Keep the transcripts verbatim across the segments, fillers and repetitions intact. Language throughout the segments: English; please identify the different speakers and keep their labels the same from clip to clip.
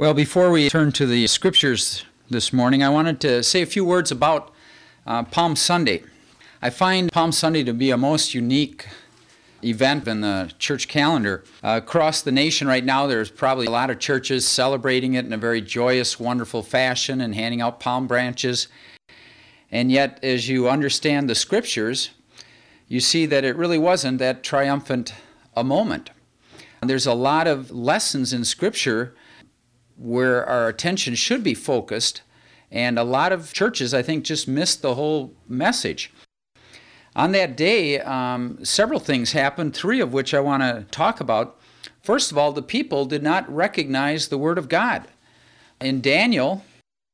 Speaker 1: Well, before we turn to the scriptures this morning, I wanted to say a few words about uh, Palm Sunday. I find Palm Sunday to be a most unique event in the church calendar. Uh, across the nation right now, there's probably a lot of churches celebrating it in a very joyous, wonderful fashion and handing out palm branches. And yet, as you understand the scriptures, you see that it really wasn't that triumphant a moment. There's a lot of lessons in Scripture where our attention should be focused, and a lot of churches, I think, just missed the whole message. On that day, um, several things happened, three of which I want to talk about. First of all, the people did not recognize the Word of God. In Daniel,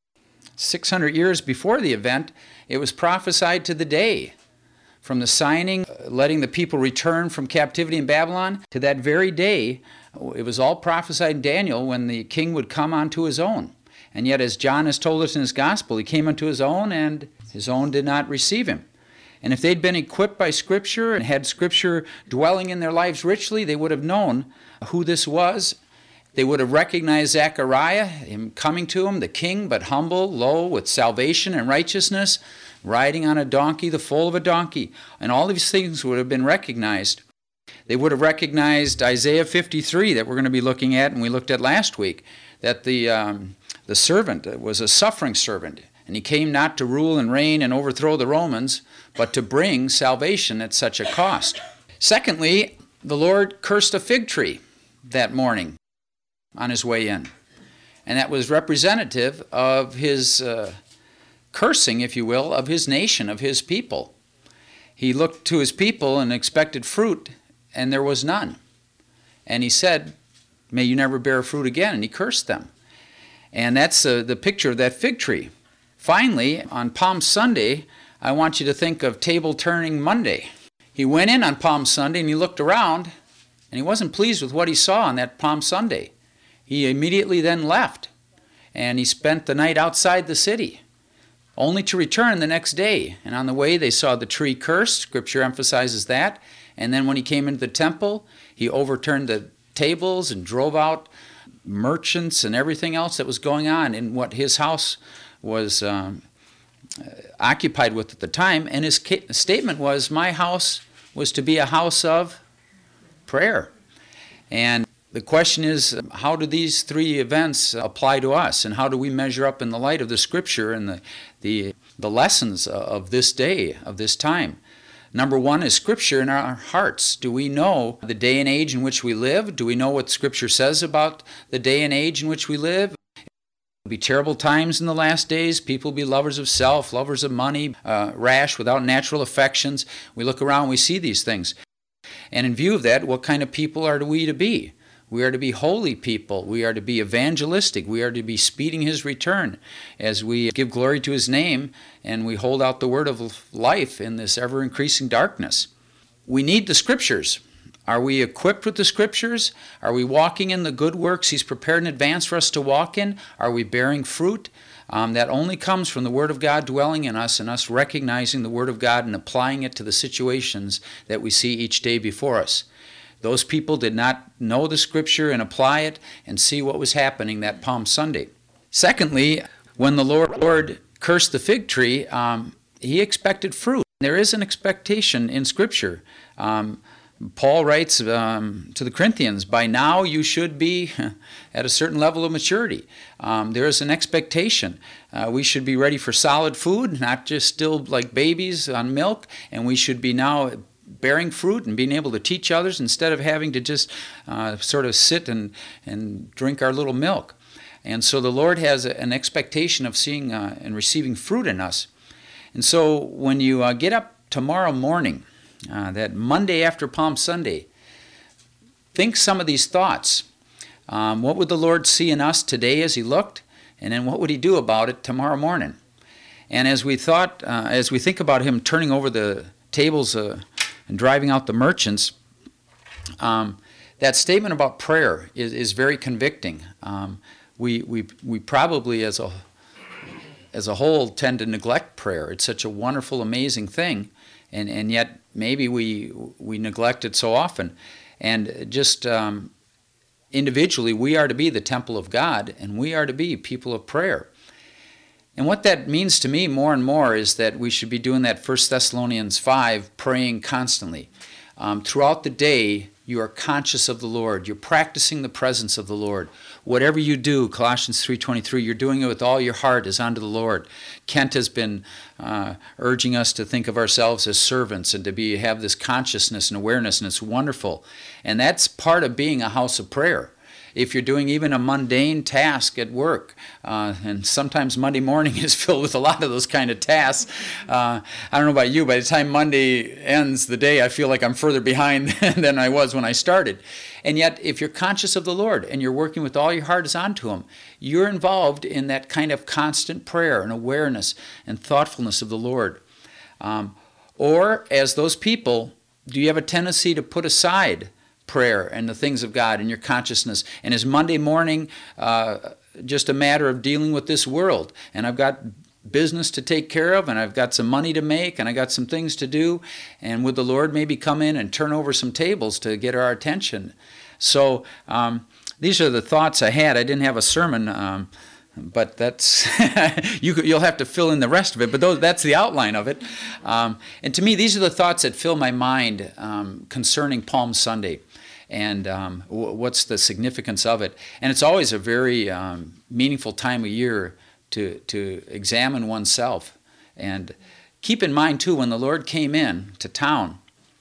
Speaker 1: six hundred years before the event, it was prophesied to the day. From the signing, letting the people return from captivity in Babylon, to that very day, it was all prophesied in Daniel when the king would come unto his own. And yet, as John has told us in his gospel, he came unto his own, and his own did not receive him. And if they'd been equipped by Scripture and had Scripture dwelling in their lives richly, they would have known who this was. They would have recognized Zechariah, him coming to him, the king, but humble, low, with salvation and righteousness, riding on a donkey, the foal of a donkey. And all these things would have been recognized. They would have recognized Isaiah fifty-three that we're going to be looking at, and we looked at last week, that the um, the servant was a suffering servant, and he came not to rule and reign and overthrow the Romans, but to bring salvation at such a cost. Secondly, the Lord cursed a fig tree that morning on his way in, and that was representative of his uh, cursing, if you will, of his nation, of his people. He looked to his people and expected fruit, and there was none. And he said, "May you never bear fruit again," and he cursed them. And that's uh, the picture of that fig tree. Finally, on Palm Sunday, I want you to think of Table Turning Monday. He went in on Palm Sunday and he looked around, and he wasn't pleased with what he saw on that Palm Sunday. He immediately then left, and he spent the night outside the city, only to return the next day. And on the way, they saw the tree cursed. Scripture emphasizes that. And then when he came into the temple, he overturned the tables and drove out merchants and everything else that was going on in what his house was um, occupied with at the time. And his ca- statement was, "My house was to be a house of prayer." And the question is, how do these three events apply to us, and how do we measure up in the light of the Scripture and the the, the lessons of this day, of this time? Number one is Scripture in our hearts. Do we know the day and age in which we live? Do we know what Scripture says about the day and age in which we live? There'll be terrible times in the last days. People will be lovers of self, lovers of money, uh, rash, without natural affections. We look around, we see these things. And in view of that, what kind of people are we to be? We are to be holy people. We are to be evangelistic. We are to be speeding his return as we give glory to his name and we hold out the word of life in this ever-increasing darkness. We need the Scriptures. Are we equipped with the Scriptures? Are we walking in the good works he's prepared in advance for us to walk in? Are we bearing fruit? Um, that only comes from the Word of God dwelling in us and us recognizing the Word of God and applying it to the situations that we see each day before us. Those people did not know the Scripture and apply it and see what was happening that Palm Sunday. Secondly, when the Lord, Lord cursed the fig tree, um, he expected fruit. There is an expectation in Scripture. Um, Paul writes um, to the Corinthians, "By now you should be at a certain level of maturity." Um, there is an expectation. Uh, we should be ready for solid food, not just still like babies on milk, and we should be now bearing fruit and being able to teach others instead of having to just uh, sort of sit and, and drink our little milk. And so the Lord has a, an expectation of seeing uh, and receiving fruit in us. And so when you uh, get up tomorrow morning, uh, that Monday after Palm Sunday, think some of these thoughts. Um, what would the Lord see in us today as he looked? And then what would he do about it tomorrow morning? And as we thought, uh, as we think about him turning over the tables uh, and driving out the merchants, um, that statement about prayer is, is very convicting. Um, we, we, we probably as a, as a whole tend to neglect prayer. It's such a wonderful, amazing thing, and, and yet maybe we, we neglect it so often. And just um, individually, we are to be the temple of God, and we are to be people of prayer. And what that means to me more and more is that we should be doing that First Thessalonians five, praying constantly. Um, throughout the day, you are conscious of the Lord. You're practicing the presence of the Lord. Whatever you do, Colossians three twenty-three, you're doing it with all your heart as unto the Lord. Kent has been uh, urging us to think of ourselves as servants and to be have this consciousness and awareness, and it's wonderful. And that's part of being a house of prayer. If you're doing even a mundane task at work, uh, and sometimes Monday morning is filled with a lot of those kind of tasks. Uh, I don't know about you, by the time Monday ends the day, I feel like I'm further behind than I was when I started. And yet, if you're conscious of the Lord and you're working with all your heart is onto Him, you're involved in that kind of constant prayer and awareness and thoughtfulness of the Lord. Um, or, as those people, do you have a tendency to put aside prayer and the things of God in your consciousness? And is Monday morning uh, just a matter of dealing with this world? And I've got business to take care of, and I've got some money to make, and I got some things to do, and would the Lord maybe come in and turn over some tables to get our attention? So um, these are the thoughts I had. I didn't have a sermon, um, but that's you, you'll have to fill in the rest of it, but those, that's the outline of it. Um, and to me, these are the thoughts that fill my mind um, concerning Palm Sunday. And um, w- what's the significance of it? And it's always a very um, meaningful time of year to to examine oneself. And keep in mind, too, when the Lord came in to town,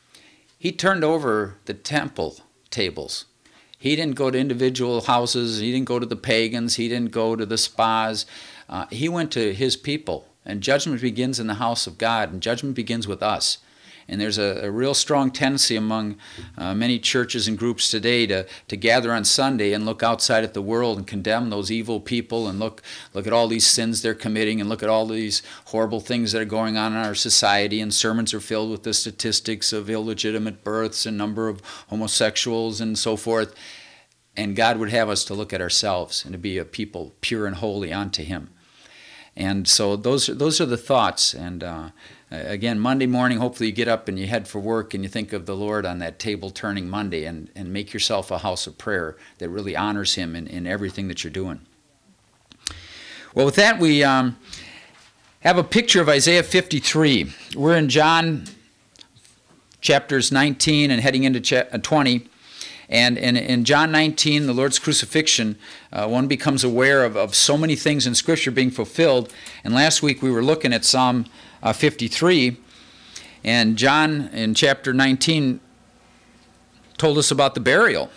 Speaker 1: He turned over the temple tables. He didn't go to individual houses. He didn't go to the pagans. He didn't go to the spas. Uh, he went to His people. And judgment begins in the house of God, and judgment begins with us. And there's a, a real strong tendency among uh, many churches and groups today to, to gather on Sunday and look outside at the world and condemn those evil people and look look at all these sins they're committing and look at all these horrible things that are going on in our society. And sermons are filled with the statistics of illegitimate births and number of homosexuals and so forth. And God would have us to look at ourselves and to be a people pure and holy unto Him. And so those, those are the thoughts. And uh, again, Monday morning, hopefully you get up and you head for work and you think of the Lord on that table-turning Monday, and, and make yourself a house of prayer that really honors Him in, in everything that you're doing. Well, with that, we um, have a picture of Isaiah fifty-three. We're in John chapters nineteen and heading into cha- twenty. And in, in John nineteen, the Lord's crucifixion, uh, one becomes aware of, of so many things in Scripture being fulfilled. And last week we were looking at Psalm uh, fifty-three, and John in chapter nineteen told us about the burial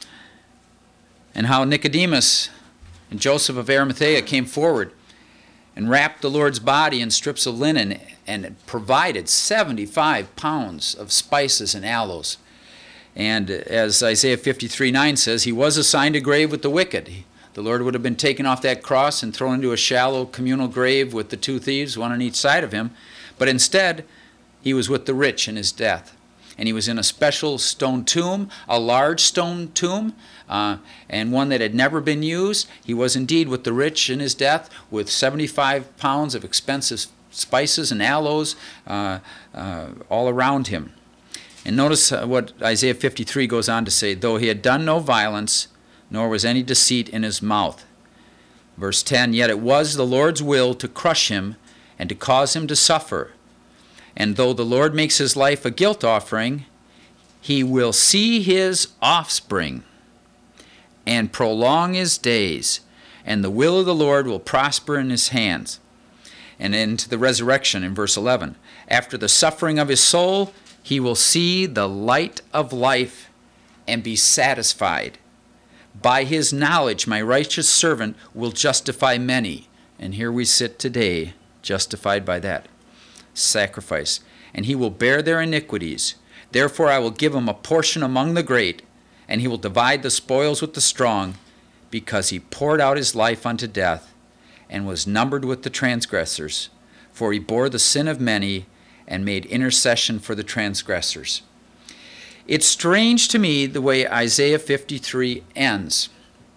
Speaker 1: and how Nicodemus and Joseph of Arimathea came forward and wrapped the Lord's body in strips of linen and provided seventy-five pounds of spices and aloes. And as Isaiah fifty-three nine says, He was assigned a grave with the wicked. The Lord would have been taken off that cross and thrown into a shallow communal grave with the two thieves, one on each side of Him. But instead, He was with the rich in His death. And He was in a special stone tomb, a large stone tomb, uh, and one that had never been used. He was indeed with the rich in His death, with seventy-five pounds of expensive spices and aloes uh, uh, all around Him. And notice what Isaiah fifty-three goes on to say, though He had done no violence, nor was any deceit in His mouth. Verse ten, yet it was the Lord's will to crush Him and to cause Him to suffer. And though the Lord makes His life a guilt offering, He will see His offspring and prolong His days, and the will of the Lord will prosper in His hands. And into the resurrection in verse eleven, after the suffering of His soul, He will see the light of life and be satisfied. By His knowledge, my righteous servant will justify many. And here we sit today, justified by that sacrifice. And He will bear their iniquities. Therefore I will give him a portion among the great, and He will divide the spoils with the strong, because He poured out His life unto death, and was numbered with the transgressors. For He bore the sin of many, and made intercession for the transgressors. It's strange to me the way Isaiah fifty-three ends.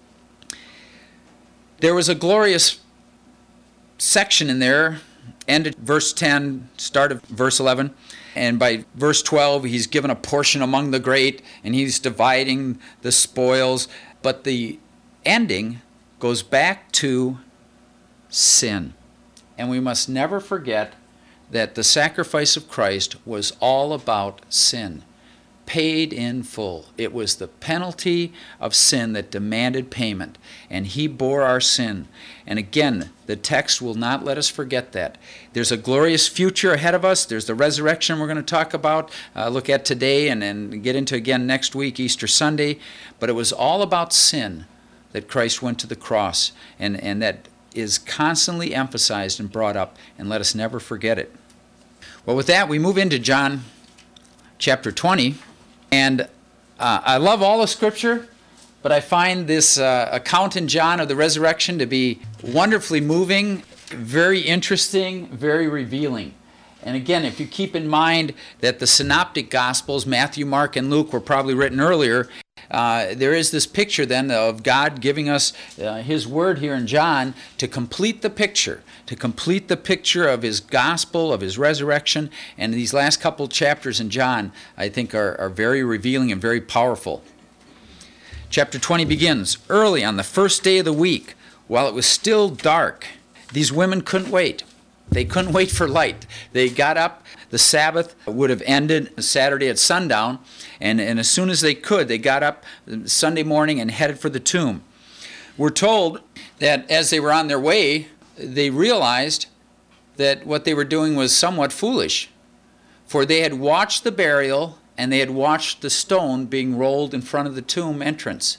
Speaker 1: There was a glorious section in there, ended verse ten, start of verse eleven, and by verse twelve he's given a portion among the great, and He's dividing the spoils. but the ending goes back to sin. And we must never forget that the sacrifice of Christ was all about sin, paid in full. It was the penalty of sin that demanded payment, and he bore our sin. And again, the text will not let us forget that. There's a glorious future ahead of us. There's the resurrection we're going to talk about, uh, look at today, and, and get into again next week, Easter Sunday. But it was all about sin that Christ went to the cross, and, and that is constantly emphasized and brought up, and let us never forget it. Well, with that, we move into John chapter twenty. And uh, I love all of Scripture, but I find this uh, account in John of the resurrection to be wonderfully moving, very interesting, very revealing. And again, if you keep in mind that the synoptic Gospels, Matthew, Mark, and Luke, were probably written earlier, uh, there is this picture then of God giving us uh, His Word here in John to complete the picture, to complete the picture of His gospel, of His resurrection. And these last couple chapters in John, I think, are, are very revealing and very powerful. Chapter twenty begins, early on the first day of the week, while it was still dark. These women couldn't wait. They couldn't wait for light. They got up. The Sabbath would have ended Saturday at sundown, and, and as soon as they could, they got up Sunday morning and headed for the tomb. We're told that as they were on their way, they realized that what they were doing was somewhat foolish, for they had watched the burial and they had watched the stone being rolled in front of the tomb entrance.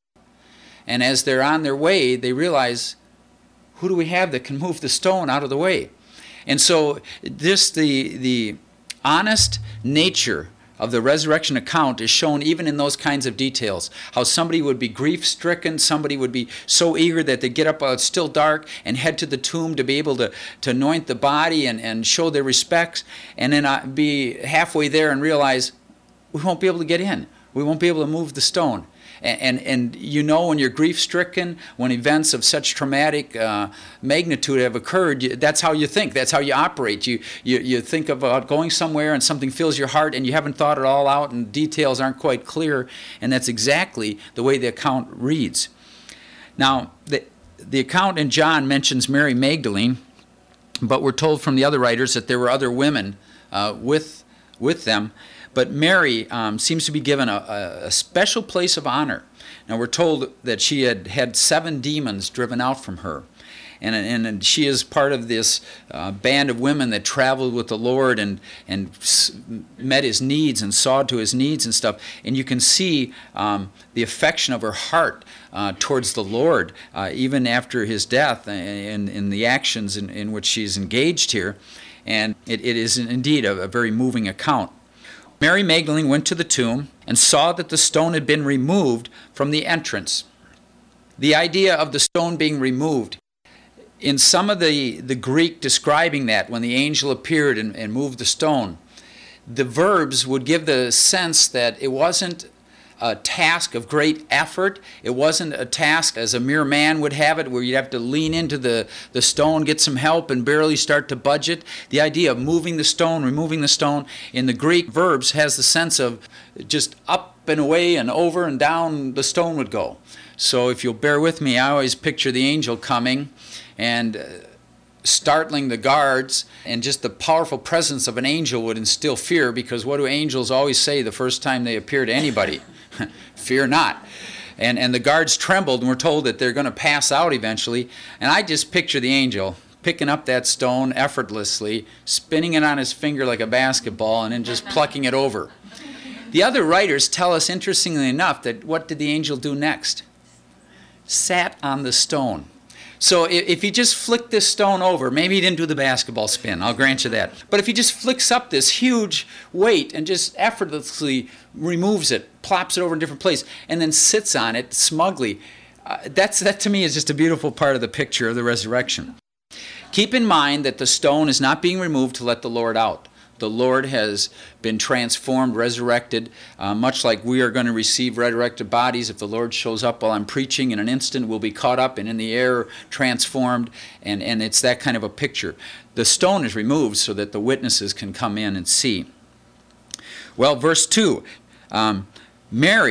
Speaker 1: And as they're on their way, they realize, who do we have that can move the stone out of the way? And so this, the, the honest nature of the resurrection account is shown even in those kinds of details. How somebody would be grief-stricken, somebody would be so eager that they get up while it's still dark and head to the tomb to be able to, to anoint the body and, and show their respects, and then be halfway there and realize, we won't be able to get in. We won't be able to move the stone. And, and, and you know, when you're grief-stricken, when events of such traumatic uh, magnitude have occurred, you, that's how you think. That's how you operate. You, you you think about going somewhere and something fills your heart and you haven't thought it all out and details aren't quite clear. And that's exactly the way the account reads. Now, the, the account in John mentions Mary Magdalene, but we're told from the other writers that there were other women uh, with, with them. But Mary um, seems to be given a, a special place of honor. Now we're told that she had had seven demons driven out from her. And, and, and she is part of this uh, band of women that traveled with the Lord and, and met His needs and saw to His needs and stuff. And you can see um, the affection of her heart uh, towards the Lord, uh, even after His death and in the actions in, in which she's engaged here. And it, it is indeed a, a very moving account. Mary Magdalene went to the tomb and saw that the stone had been removed from the entrance. The idea of the stone being removed, in some of the, the Greek describing that, when the angel appeared and, and moved the stone, the verbs would give the sense that it wasn't a task of great effort. It wasn't a task as a mere man would have it, where you'd have to lean into the, the stone, get some help, and barely start to budget. The idea of moving the stone, removing the stone, in the Greek verbs has the sense of just up and away and over and down the stone would go. So if you'll bear with me, I always picture the angel coming and uh, startling the guards, and just the powerful presence of an angel would instill fear, because what do angels always say the first time they appear to anybody? Fear not. And and the guards trembled, and we're told that they're going to pass out eventually. And I just picture the angel picking up that stone effortlessly, spinning it on his finger like a basketball, and then just plucking it over. The other writers tell us, interestingly enough, that what did the angel do next? Sat on the stone. So if he just flicked this stone over, maybe he didn't do the basketball spin, I'll grant you that. But if he just flicks up this huge weight and just effortlessly removes it, plops it over in a different place, and then sits on it smugly, uh, that's, that to me is just a beautiful part of the picture of the resurrection. Keep in mind that the stone is not being removed to let the Lord out. The Lord has been transformed, resurrected, uh, much like we are going to receive resurrected bodies. If the Lord shows up while I'm preaching, in an instant we'll be caught up and in the air transformed, and, and it's that kind of a picture. The stone is removed so that the witnesses can come in and see. Well, verse two, um, Mary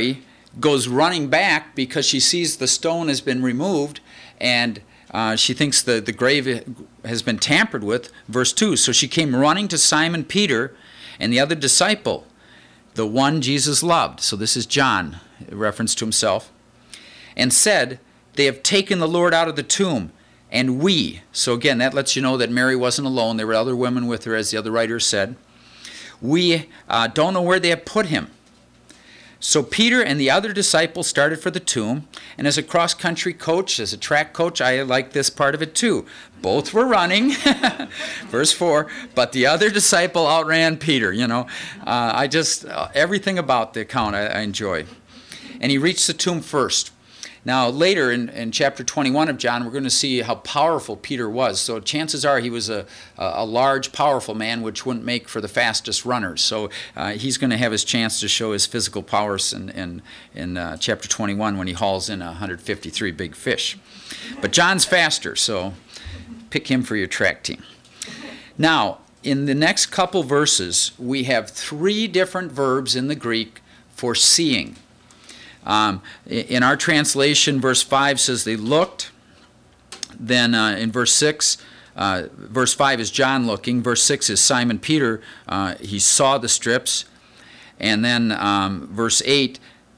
Speaker 1: goes running back because she sees the stone has been removed, and uh, she thinks the, the grave has been tampered with. Verse two, so she came running to Simon Peter and the other disciple, the one Jesus loved. So this is John, a reference to himself, and said, they have taken the Lord out of the tomb, and we, so again, that lets you know that Mary wasn't alone. There were other women with her, as the other writer said. We uh, don't know where they have put him. So Peter and the other disciple started for the tomb, and as a cross-country coach, as a track coach, I like this part of it too. Both were running, verse four, but the other disciple outran Peter, you know. Uh, I just, uh, everything about the account I, I enjoy. And he reached the tomb first. Now, later in, in chapter twenty-one of John, we're going to see how powerful Peter was. So chances are he was a, a large, powerful man, which wouldn't make for the fastest runners. So uh, he's going to have his chance to show his physical powers in, in, in uh, chapter twenty-one when he hauls in one hundred fifty-three big fish. But John's faster, so pick him for your track team. Now, in the next couple verses, we have three different verbs in the Greek for seeing. Um, in our translation, verse five says they looked. Then uh, in verse six, uh, verse five is John looking. Verse six is Simon Peter. Uh, he saw the strips. And then um, verse eight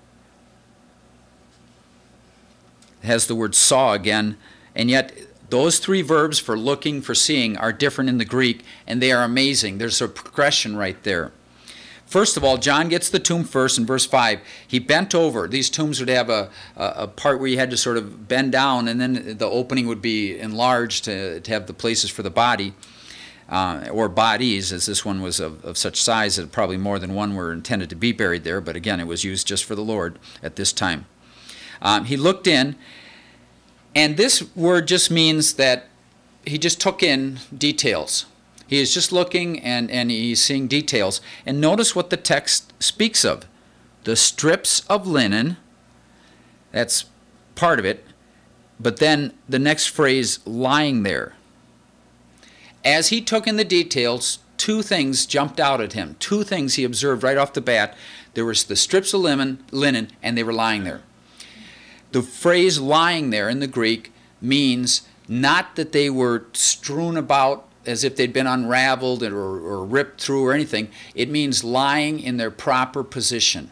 Speaker 1: has the word saw again. And yet those three verbs for looking, for seeing, are different in the Greek, and they are amazing. There's a progression right there. First of all, John gets the tomb first in verse five. He bent over. These tombs would have a, a, a part where you had to sort of bend down, and then the opening would be enlarged to, to have the places for the body, uh, or bodies, as this one was of, of such size that probably more than one were intended to be buried there, but again, it was used just for the Lord at this time. Um, he looked in, and this word just means that he just took in details. He is just looking and, and he's seeing details. And notice what the text speaks of. The strips of linen, that's part of it, but then the next phrase, lying there. As he took in the details, two things jumped out at him. Two things he observed right off the bat. There was the strips of linen, linen and they were lying there. The phrase lying there in the Greek means not that they were strewn about as if they'd been unraveled or, or ripped through or anything. It means lying in their proper position.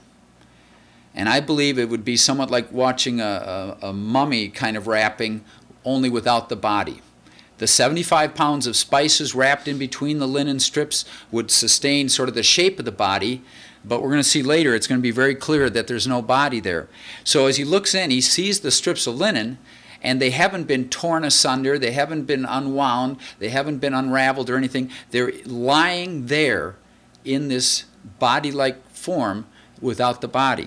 Speaker 1: And I believe it would be somewhat like watching a, a, a mummy kind of wrapping, only without the body. The seventy-five pounds of spices wrapped in between the linen strips would sustain sort of the shape of the body, but we're going to see later it's going to be very clear that there's no body there. So as he looks in, he sees the strips of linen, and they haven't been torn asunder, they haven't been unwound, they haven't been unraveled or anything. They're lying there in this body-like form without the body.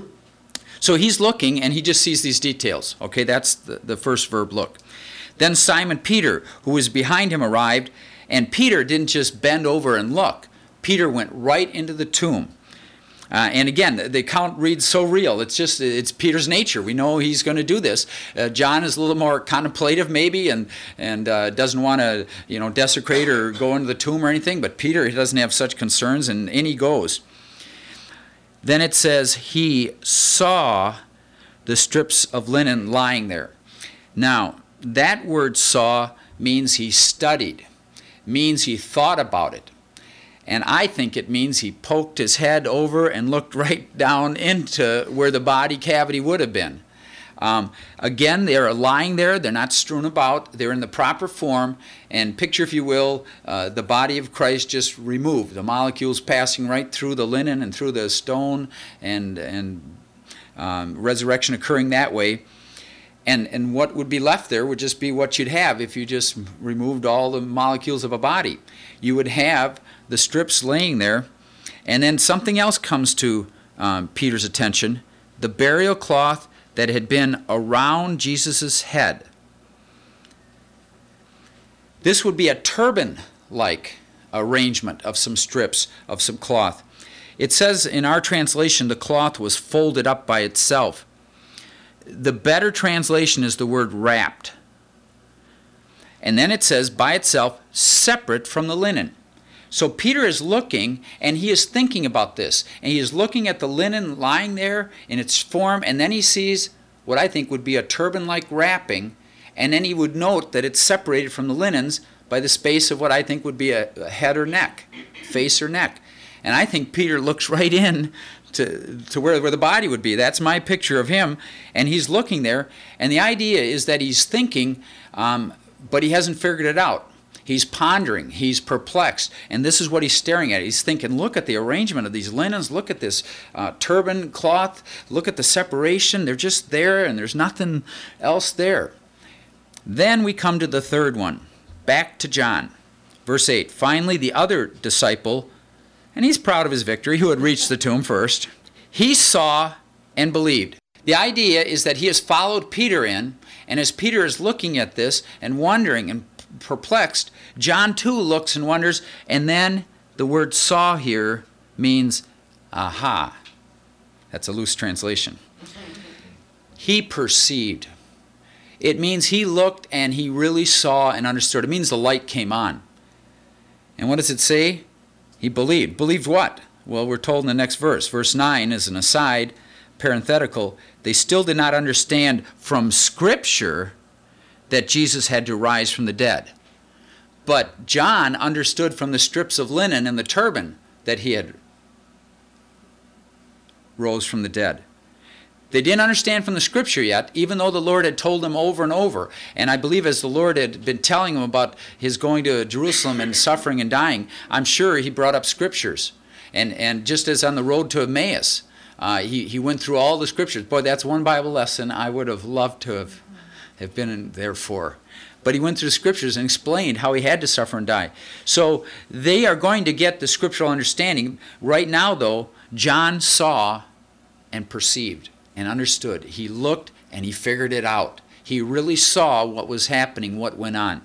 Speaker 1: So he's looking, and he just sees these details. Okay, that's the, the first verb, look. Then Simon Peter, who was behind him, arrived, and Peter didn't just bend over and look. Peter went right into the tomb. Uh, and again, the, the account reads so real. It's just, it's Peter's nature. We know he's going to do this. Uh, John is a little more contemplative maybe and and uh, doesn't want to, you know, desecrate or go into the tomb or anything. But Peter, he doesn't have such concerns, and in he goes. Then it says he saw the strips of linen lying there. Now, that word saw means he studied, means he thought about it. And I think it means he poked his head over and looked right down into where the body cavity would have been. Um, again, they are lying there. They're not strewn about. They're in the proper form. And picture, if you will, uh, the body of Christ just removed. The molecules passing right through the linen and through the stone, and, and um, resurrection occurring that way. And, and what would be left there would just be what you'd have if you just removed all the molecules of a body. You would have the strips laying there, and then something else comes to um, Peter's attention, the burial cloth that had been around Jesus' head. This would be a turban-like arrangement of some strips of some cloth. It says in our translation the cloth was folded up by itself. The better translation is the word wrapped. And then it says by itself, separate from the linen. So Peter is looking, and he is thinking about this. And he is looking at the linen lying there in its form, and then he sees what I think would be a turban-like wrapping, and then he would note that it's separated from the linens by the space of what I think would be a, a head or neck, face or neck. And I think Peter looks right in to, to where, where the body would be. That's my picture of him, and he's looking there. And the idea is that he's thinking, um, but he hasn't figured it out. He's pondering, he's perplexed, and this is what he's staring at. He's thinking, look at the arrangement of these linens, look at this uh, turban cloth, look at the separation. They're just there, and there's nothing else there. Then we come to the third one, back to John. Verse eight, finally the other disciple, and he's proud of his victory, who had reached the tomb first, he saw and believed. The idea is that he has followed Peter in, and as Peter is looking at this and wondering and perplexed, John too looks and wonders, and then the word saw here means aha. That's a loose translation. He perceived. It means he looked and he really saw and understood. It means the light came on. And what does it say? He believed. Believed what? Well, we're told in the next verse. Verse nine is an aside, parenthetical. They still did not understand from Scripture that Jesus had to rise from the dead. But John understood from the strips of linen and the turban that he had rose from the dead. They didn't understand from the Scripture yet, even though the Lord had told them over and over. And I believe as the Lord had been telling them about his going to Jerusalem and suffering and dying, I'm sure he brought up Scriptures. And, and just as on the road to Emmaus, uh, he, he went through all the Scriptures. Boy, that's one Bible lesson I would have loved to have have been in there for. But he went through the Scriptures and explained how he had to suffer and die. So they are going to get the scriptural understanding. Right now, though, John saw and perceived and understood. He looked and he figured it out. He really saw what was happening, what went on.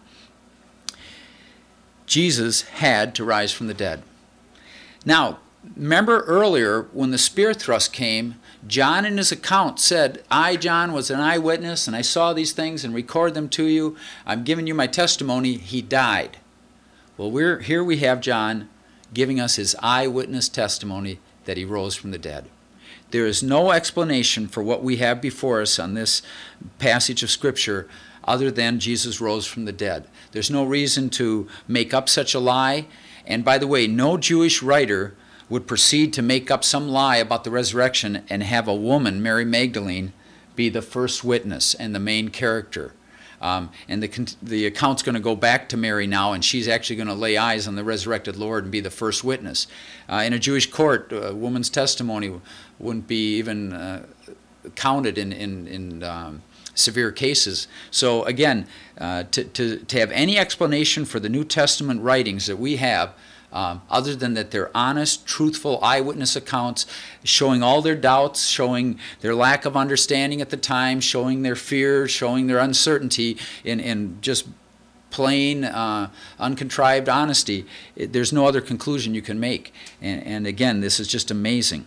Speaker 1: Jesus had to rise from the dead. Now, remember earlier when the spear thrust came, John in his account said, I, John, was an eyewitness, and I saw these things and record them to you. I'm giving you my testimony. He died. Well, we're here we have John giving us his eyewitness testimony that he rose from the dead. There is no explanation for what we have before us on this passage of Scripture other than Jesus rose from the dead. There's no reason to make up such a lie. And by the way, no Jewish writer would proceed to make up some lie about the resurrection and have a woman, Mary Magdalene, be the first witness and the main character. Um, and the, the account's going to go back to Mary now, and she's actually going to lay eyes on the resurrected Lord and be the first witness. Uh, in a Jewish court, a woman's testimony wouldn't be even uh, counted in, in, in um, severe cases. So again, uh, to, to, to have any explanation for the New Testament writings that we have, Um, other than that they're honest, truthful eyewitness accounts showing all their doubts, showing their lack of understanding at the time, showing their fear, showing their uncertainty in, in just plain, uh, uncontrived honesty. It, there's no other conclusion you can make. And, and again, this is just amazing.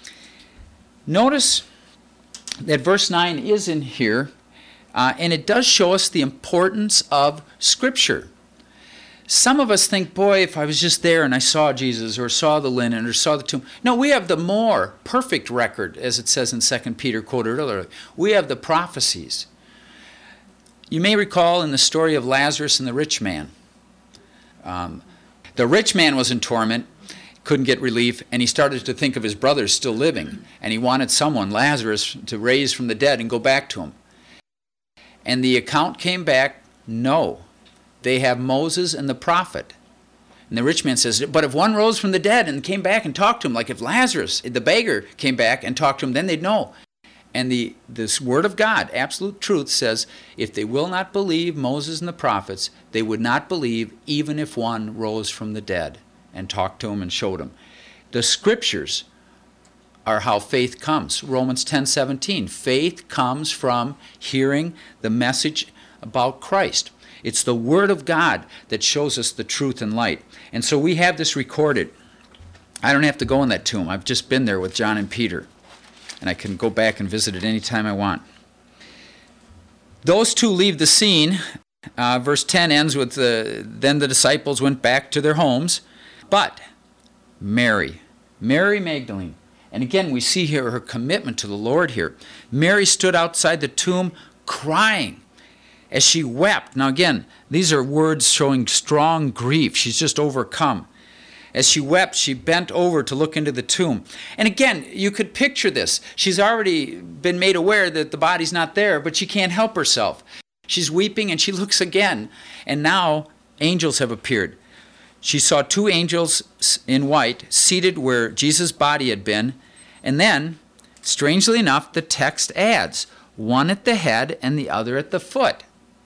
Speaker 1: Notice that verse nine is in here, uh, and it does show us the importance of Scripture. Some of us think, boy, if I was just there and I saw Jesus or saw the linen or saw the tomb. No, we have the more perfect record, as it says in Second Peter, quoted earlier. We have the prophecies. You may recall in the story of Lazarus and the rich man. Um, the rich man was in torment, couldn't get relief, and he started to think of his brothers still living. And he wanted someone, Lazarus, to raise from the dead and go back to him. And the account came back, no. They have Moses and the prophet. And the rich man says, but if one rose from the dead and came back and talked to him, like if Lazarus, the beggar, came back and talked to him, then they'd know. And the this word of God, absolute truth, says, if they will not believe Moses and the prophets, they would not believe even if one rose from the dead and talked to him and showed him. The Scriptures are how faith comes. Romans ten seventeen. Faith comes from hearing the message about Christ. It's the Word of God that shows us the truth and light. And so we have this recorded. I don't have to go in that tomb. I've just been there with John and Peter. And I can go back and visit it anytime I want. Those two leave the scene. Uh, verse ten ends with, the, then the disciples went back to their homes. But Mary, Mary Magdalene, and again we see here her commitment to the Lord here. Mary stood outside the tomb crying as she wept. Now again, these are words showing strong grief. She's just overcome. As she wept, she bent over to look into the tomb. And again, you could picture this. She's already been made aware that the body's not there, but she can't help herself. She's weeping and she looks again. And now angels have appeared. She saw two angels in white seated where Jesus' body had been. And then, strangely enough, the text adds, one at the head and the other at the foot.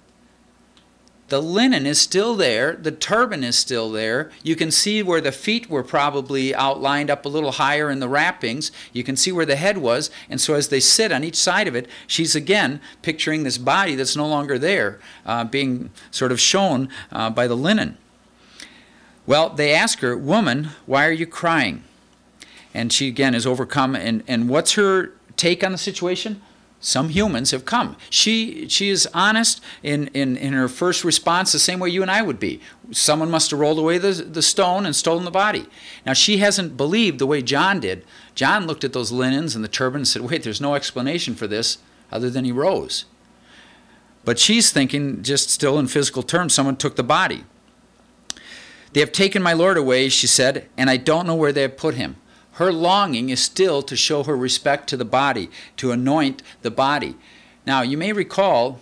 Speaker 1: The linen is still there. The turban is still there. You can see where the feet were probably outlined up a little higher in the wrappings. You can see where the head was. And so as they sit on each side of it, she's again picturing this body that's no longer there, uh, being sort of shown uh, by the linen. Well, they ask her, woman, why are you crying? And she again is overcome. And, and what's her take on the situation? Some humans have come. She she is honest in, in, in her first response the same way you and I would be. Someone must have rolled away the, the stone and stolen the body. Now, she hasn't believed the way John did. John looked at those linens and the turban and said, wait, there's no explanation for this other than he rose. But she's thinking, just still in physical terms, someone took the body. They have taken my Lord away, she said, and I don't know where they have put him. Her longing is still to show her respect to the body, to anoint the body. Now, you may recall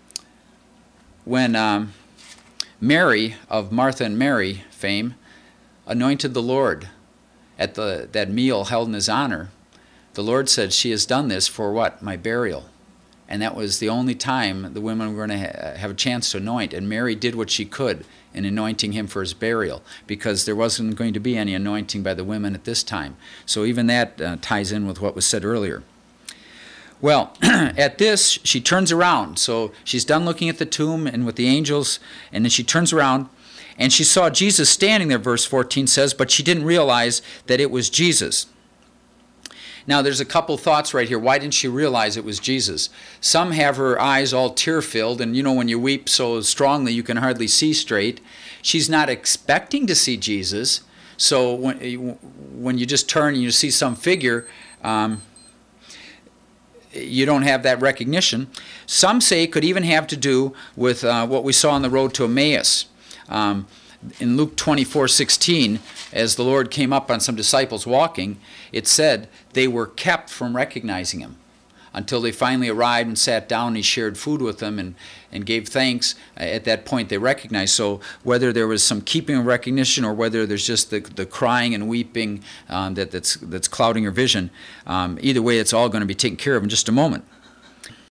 Speaker 1: when um, Mary, of Martha and Mary fame, anointed the Lord at the, that meal held in his honor. The Lord said, she has done this for what? My burial. And that was the only time the women were going to ha- have a chance to anoint. And Mary did what she could in anointing him for his burial, because there wasn't going to be any anointing by the women at this time. So even that uh, ties in with what was said earlier. Well, at this, she turns around. So she's done looking at the tomb and with the angels, and then she turns around, and she saw Jesus standing there, verse fourteen says, but she didn't realize that it was Jesus. Now, there's a couple thoughts right here. Why didn't she realize it was Jesus? Some have her eyes all tear-filled, and you know when you weep so strongly you can hardly see straight. She's not expecting to see Jesus, so when, when you just turn and you see some figure, um, you don't have that recognition. Some say it could even have to do with uh, what we saw on the road to Emmaus. Um, in Luke twenty-four sixteen, as the Lord came up on some disciples walking, it said they were kept from recognizing him until they finally arrived and sat down and he shared food with them and, and gave thanks. At that point they recognized. So whether there was some keeping of recognition or whether there's just the, the crying and weeping um, that, that's, that's clouding her vision, um, either way it's all going to be taken care of in just a moment.